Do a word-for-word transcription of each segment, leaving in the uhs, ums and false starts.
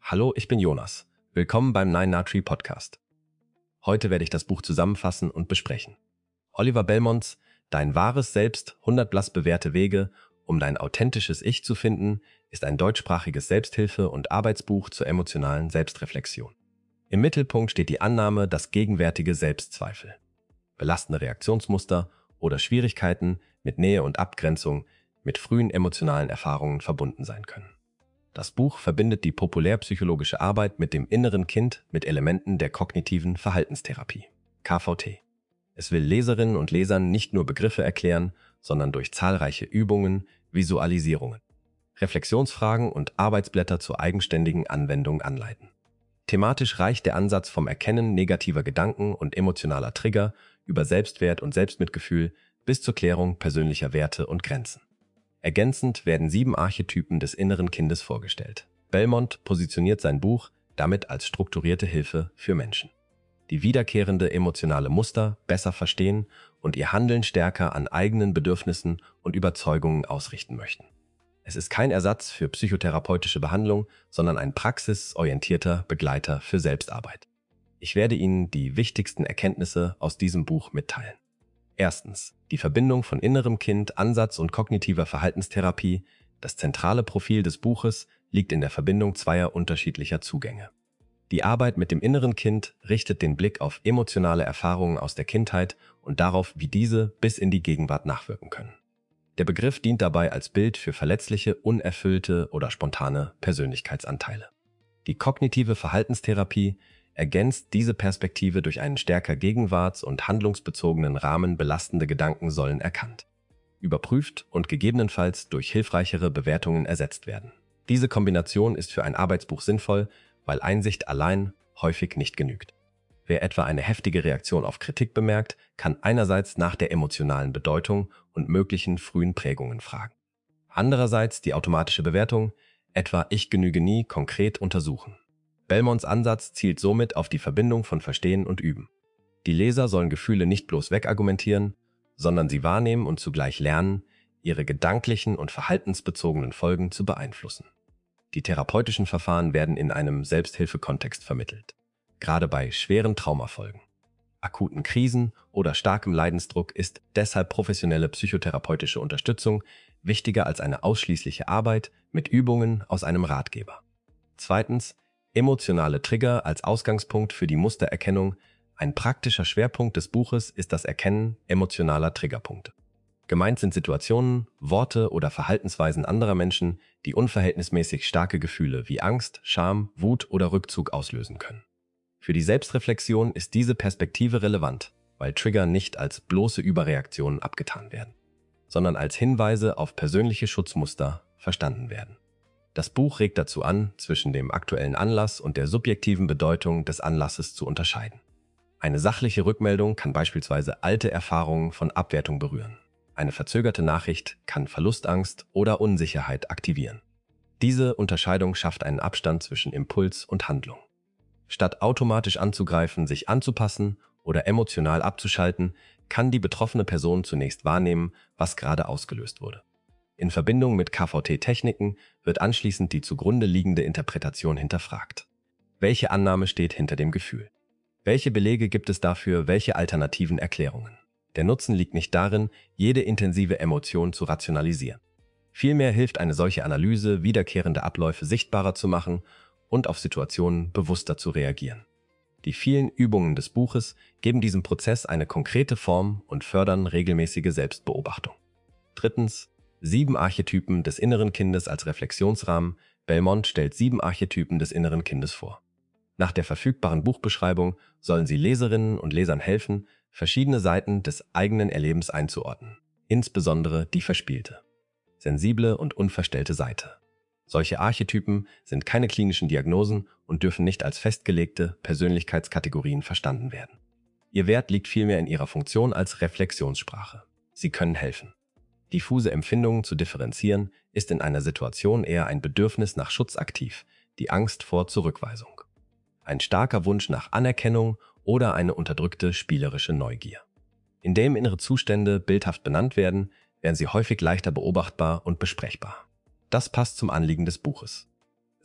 Hallo, ich bin Jonas. Willkommen beim Nine Na Tree Podcast. Heute werde ich das Buch zusammenfassen und besprechen. Oliver Belmonts Dein wahres Selbst, hundert blass bewährte Wege, um dein authentisches Ich zu finden, ist ein deutschsprachiges Selbsthilfe- und Arbeitsbuch zur emotionalen Selbstreflexion. Im Mittelpunkt steht die Annahme, dass gegenwärtige Selbstzweifel, belastende Reaktionsmuster oder Schwierigkeiten mit Nähe und Abgrenzung mit frühen emotionalen Erfahrungen verbunden sein können. Das Buch verbindet die populärpsychologische Arbeit mit dem inneren Kind mit Elementen der kognitiven Verhaltenstherapie, K V T. Es will Leserinnen und Lesern nicht nur Begriffe erklären, sondern durch zahlreiche Übungen, Visualisierungen, Reflexionsfragen und Arbeitsblätter zur eigenständigen Anwendung anleiten. Thematisch reicht der Ansatz vom Erkennen negativer Gedanken und emotionaler Trigger über Selbstwert und Selbstmitgefühl bis zur Klärung persönlicher Werte und Grenzen. Ergänzend werden sieben Archetypen des inneren Kindes vorgestellt. Belmont positioniert sein Buch damit als strukturierte Hilfe für Menschen, die wiederkehrende emotionale Muster besser verstehen und ihr Handeln stärker an eigenen Bedürfnissen und Überzeugungen ausrichten möchten. Es ist kein Ersatz für psychotherapeutische Behandlung, sondern ein praxisorientierter Begleiter für Selbstarbeit. Ich werde Ihnen die wichtigsten Erkenntnisse aus diesem Buch mitteilen. Erstens. Die Verbindung von innerem Kind, Ansatz und kognitiver Verhaltenstherapie. Das zentrale Profil des Buches liegt in der Verbindung zweier unterschiedlicher Zugänge. Die Arbeit mit dem inneren Kind richtet den Blick auf emotionale Erfahrungen aus der Kindheit und darauf, wie diese bis in die Gegenwart nachwirken können. Der Begriff dient dabei als Bild für verletzliche, unerfüllte oder spontane Persönlichkeitsanteile. Die kognitive Verhaltenstherapie ergänzt diese Perspektive durch einen stärker gegenwarts- und handlungsbezogenen Rahmen. Belastende Gedanken sollen erkannt, überprüft und gegebenenfalls durch hilfreichere Bewertungen ersetzt werden. Diese Kombination ist für ein Arbeitsbuch sinnvoll, weil Einsicht allein häufig nicht genügt. Wer etwa eine heftige Reaktion auf Kritik bemerkt, kann einerseits nach der emotionalen Bedeutung und möglichen frühen Prägungen fragen. Andererseits die automatische Bewertung, etwa ich genüge nie, konkret untersuchen. Belmonts Ansatz zielt somit auf die Verbindung von Verstehen und Üben. Die Leser sollen Gefühle nicht bloß wegargumentieren, sondern sie wahrnehmen und zugleich lernen, ihre gedanklichen und verhaltensbezogenen Folgen zu beeinflussen. Die therapeutischen Verfahren werden in einem Selbsthilfekontext vermittelt, gerade bei schweren Traumafolgen, akuten Krisen oder starkem Leidensdruck ist deshalb professionelle psychotherapeutische Unterstützung wichtiger als eine ausschließliche Arbeit mit Übungen aus einem Ratgeber. Zweitens. Emotionale Trigger als Ausgangspunkt für die Mustererkennung. Ein praktischer Schwerpunkt des Buches ist das Erkennen emotionaler Triggerpunkte. Gemeint sind Situationen, Worte oder Verhaltensweisen anderer Menschen, die unverhältnismäßig starke Gefühle wie Angst, Scham, Wut oder Rückzug auslösen können. Für die Selbstreflexion ist diese Perspektive relevant, weil Trigger nicht als bloße Überreaktionen abgetan werden, sondern als Hinweise auf persönliche Schutzmuster verstanden werden. Das Buch regt dazu an, zwischen dem aktuellen Anlass und der subjektiven Bedeutung des Anlasses zu unterscheiden. Eine sachliche Rückmeldung kann beispielsweise alte Erfahrungen von Abwertung berühren. Eine verzögerte Nachricht kann Verlustangst oder Unsicherheit aktivieren. Diese Unterscheidung schafft einen Abstand zwischen Impuls und Handlung. Statt automatisch anzugreifen, sich anzupassen oder emotional abzuschalten, kann die betroffene Person zunächst wahrnehmen, was gerade ausgelöst wurde. In Verbindung mit K V T-Techniken wird anschließend die zugrunde liegende Interpretation hinterfragt. Welche Annahme steht hinter dem Gefühl? Welche Belege gibt es dafür, welche alternativen Erklärungen? Der Nutzen liegt nicht darin, jede intensive Emotion zu rationalisieren. Vielmehr hilft eine solche Analyse, wiederkehrende Abläufe sichtbarer zu machen und auf Situationen bewusster zu reagieren. Die vielen Übungen des Buches geben diesem Prozess eine konkrete Form und fördern regelmäßige Selbstbeobachtung. Drittens. Sieben Archetypen des inneren Kindes als Reflexionsrahmen. Belmont stellt sieben Archetypen des inneren Kindes vor. Nach der verfügbaren Buchbeschreibung sollen sie Leserinnen und Lesern helfen, verschiedene Seiten des eigenen Erlebens einzuordnen, insbesondere die verspielte, sensible und unverstellte Seite. Solche Archetypen sind keine klinischen Diagnosen und dürfen nicht als festgelegte Persönlichkeitskategorien verstanden werden. Ihr Wert liegt vielmehr in ihrer Funktion als Reflexionssprache. Sie können helfen, diffuse Empfindungen zu differenzieren, ist in einer Situation eher ein Bedürfnis nach Schutz aktiv, die Angst vor Zurückweisung, ein starker Wunsch nach Anerkennung oder eine unterdrückte spielerische Neugier. Indem innere Zustände bildhaft benannt werden, werden sie häufig leichter beobachtbar und besprechbar. Das passt zum Anliegen des Buches.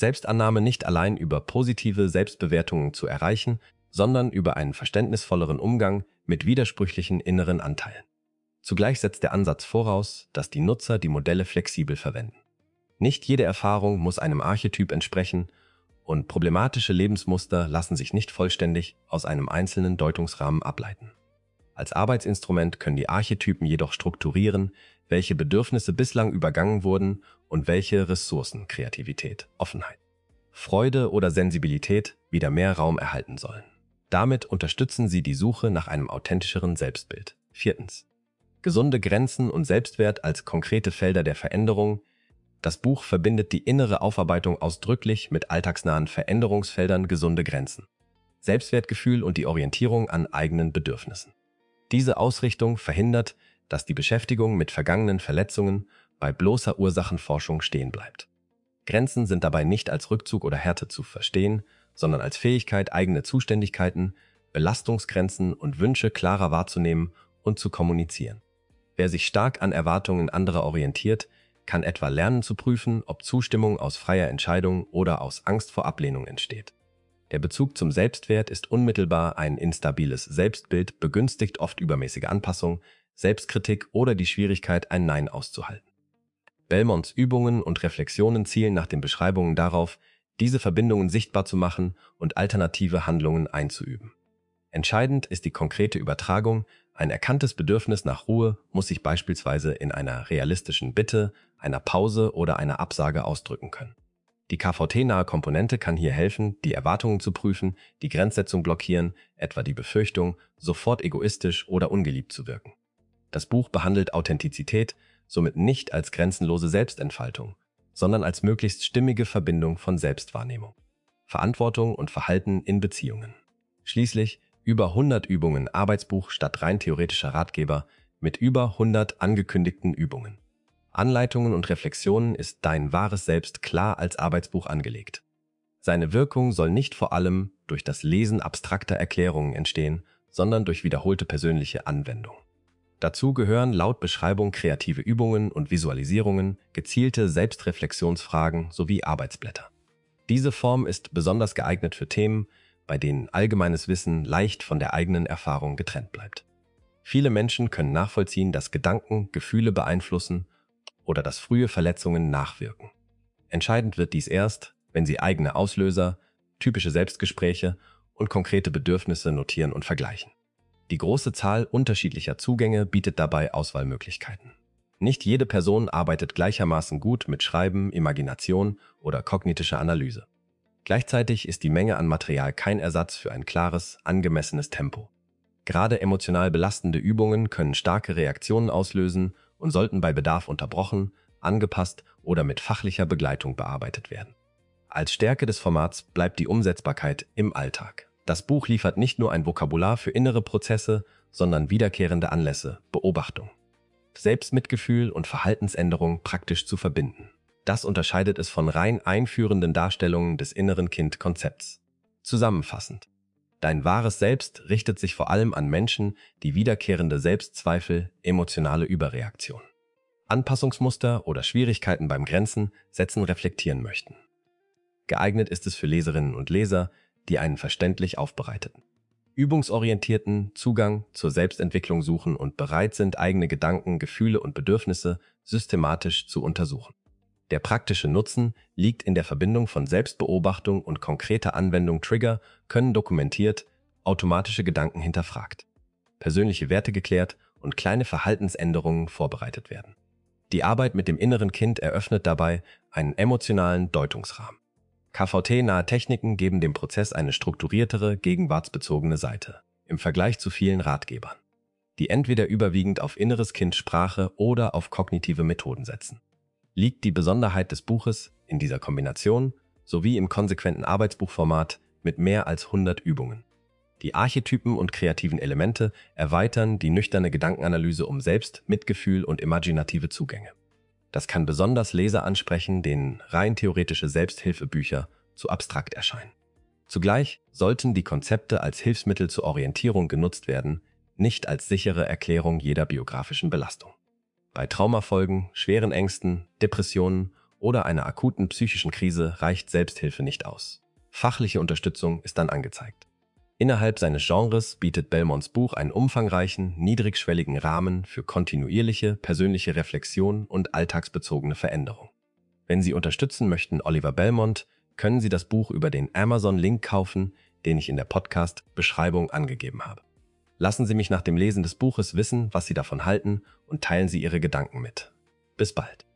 Selbstannahme nicht allein über positive Selbstbewertungen zu erreichen, sondern über einen verständnisvolleren Umgang mit widersprüchlichen inneren Anteilen. Zugleich setzt der Ansatz voraus, dass die Nutzer die Modelle flexibel verwenden. Nicht jede Erfahrung muss einem Archetyp entsprechen und problematische Lebensmuster lassen sich nicht vollständig aus einem einzelnen Deutungsrahmen ableiten. Als Arbeitsinstrument können die Archetypen jedoch strukturieren, welche Bedürfnisse bislang übergangen wurden und welche Ressourcen, Kreativität, Offenheit, Freude oder Sensibilität wieder mehr Raum erhalten sollen. Damit unterstützen sie die Suche nach einem authentischeren Selbstbild. Viertens. Gesunde Grenzen und Selbstwert als konkrete Felder der Veränderung. Das Buch verbindet die innere Aufarbeitung ausdrücklich mit alltagsnahen Veränderungsfeldern gesunde Grenzen, Selbstwertgefühl und die Orientierung an eigenen Bedürfnissen. Diese Ausrichtung verhindert, dass die Beschäftigung mit vergangenen Verletzungen bei bloßer Ursachenforschung stehen bleibt. Grenzen sind dabei nicht als Rückzug oder Härte zu verstehen, sondern als Fähigkeit, eigene Zuständigkeiten, Belastungsgrenzen und Wünsche klarer wahrzunehmen und zu kommunizieren. Wer sich stark an Erwartungen anderer orientiert, kann etwa lernen zu prüfen, ob Zustimmung aus freier Entscheidung oder aus Angst vor Ablehnung entsteht. Der Bezug zum Selbstwert ist unmittelbar, ein instabiles Selbstbild begünstigt oft übermäßige Anpassung, Selbstkritik oder die Schwierigkeit, ein Nein auszuhalten. Belmonts Übungen und Reflexionen zielen nach den Beschreibungen darauf, diese Verbindungen sichtbar zu machen und alternative Handlungen einzuüben. Entscheidend ist die konkrete Übertragung. Ein erkanntes Bedürfnis nach Ruhe muss sich beispielsweise in einer realistischen Bitte, einer Pause oder einer Absage ausdrücken können. Die K V T-nahe Komponente kann hier helfen, die Erwartungen zu prüfen, die Grenzsetzung blockieren, etwa die Befürchtung, sofort egoistisch oder ungeliebt zu wirken. Das Buch behandelt Authentizität somit nicht als grenzenlose Selbstentfaltung, sondern als möglichst stimmige Verbindung von Selbstwahrnehmung, Verantwortung und Verhalten in Beziehungen. Schließlich über hundert Übungen, Arbeitsbuch statt rein theoretischer Ratgeber mit über hundert angekündigten Übungen. Anleitungen und Reflexionen ist Dein wahres Selbst klar als Arbeitsbuch angelegt. Seine Wirkung soll nicht vor allem durch das Lesen abstrakter Erklärungen entstehen, sondern durch wiederholte persönliche Anwendung. Dazu gehören laut Beschreibung kreative Übungen und Visualisierungen, gezielte Selbstreflexionsfragen sowie Arbeitsblätter. Diese Form ist besonders geeignet für Themen, bei denen allgemeines Wissen leicht von der eigenen Erfahrung getrennt bleibt. Viele Menschen können nachvollziehen, dass Gedanken Gefühle beeinflussen oder dass frühe Verletzungen nachwirken. Entscheidend wird dies erst, wenn sie eigene Auslöser, typische Selbstgespräche und konkrete Bedürfnisse notieren und vergleichen. Die große Zahl unterschiedlicher Zugänge bietet dabei Auswahlmöglichkeiten. Nicht jede Person arbeitet gleichermaßen gut mit Schreiben, Imagination oder kognitischer Analyse. Gleichzeitig ist die Menge an Material kein Ersatz für ein klares, angemessenes Tempo. Gerade emotional belastende Übungen können starke Reaktionen auslösen und sollten bei Bedarf unterbrochen, angepasst oder mit fachlicher Begleitung bearbeitet werden. Als Stärke des Formats bleibt die Umsetzbarkeit im Alltag. Das Buch liefert nicht nur ein Vokabular für innere Prozesse, sondern wiederkehrende Anlässe, Beobachtung, Selbstmitgefühl und Verhaltensänderung praktisch zu verbinden. Das unterscheidet es von rein einführenden Darstellungen des inneren Kind-Konzepts. Zusammenfassend: Dein wahres Selbst richtet sich vor allem an Menschen, die wiederkehrende Selbstzweifel, emotionale Überreaktion, Anpassungsmuster oder Schwierigkeiten beim Grenzen setzen reflektieren möchten. Geeignet ist es für Leserinnen und Leser, die einen verständlich aufbereiteten, übungsorientierten Zugang zur Selbstentwicklung suchen und bereit sind, eigene Gedanken, Gefühle und Bedürfnisse systematisch zu untersuchen. Der praktische Nutzen liegt in der Verbindung von Selbstbeobachtung und konkreter Anwendung. Trigger können dokumentiert, automatische Gedanken hinterfragt, persönliche Werte geklärt und kleine Verhaltensänderungen vorbereitet werden. Die Arbeit mit dem inneren Kind eröffnet dabei einen emotionalen Deutungsrahmen. K V T-nahe Techniken geben dem Prozess eine strukturiertere, gegenwartsbezogene Seite, im Vergleich zu vielen Ratgebern, die entweder überwiegend auf inneres Kind-Sprache oder auf kognitive Methoden setzen. Liegt die Besonderheit des Buches in dieser Kombination sowie im konsequenten Arbeitsbuchformat mit mehr als hundert Übungen. Die Archetypen und kreativen Elemente erweitern die nüchterne Gedankenanalyse um Selbst, Mitgefühl und imaginative Zugänge. Das kann besonders Leser ansprechen, denen rein theoretische Selbsthilfebücher zu abstrakt erscheinen. Zugleich sollten die Konzepte als Hilfsmittel zur Orientierung genutzt werden, nicht als sichere Erklärung jeder biografischen Belastung. Bei Traumafolgen, schweren Ängsten, Depressionen oder einer akuten psychischen Krise reicht Selbsthilfe nicht aus. Fachliche Unterstützung ist dann angezeigt. Innerhalb seines Genres bietet Belmonts Buch einen umfangreichen, niedrigschwelligen Rahmen für kontinuierliche, persönliche Reflexion und alltagsbezogene Veränderung. Wenn Sie unterstützen möchten Oliver Belmont, können Sie das Buch über den Amazon-Link kaufen, den ich in der Podcast-Beschreibung angegeben habe. Lassen Sie mich nach dem Lesen des Buches wissen, was Sie davon halten, und teilen Sie Ihre Gedanken mit. Bis bald.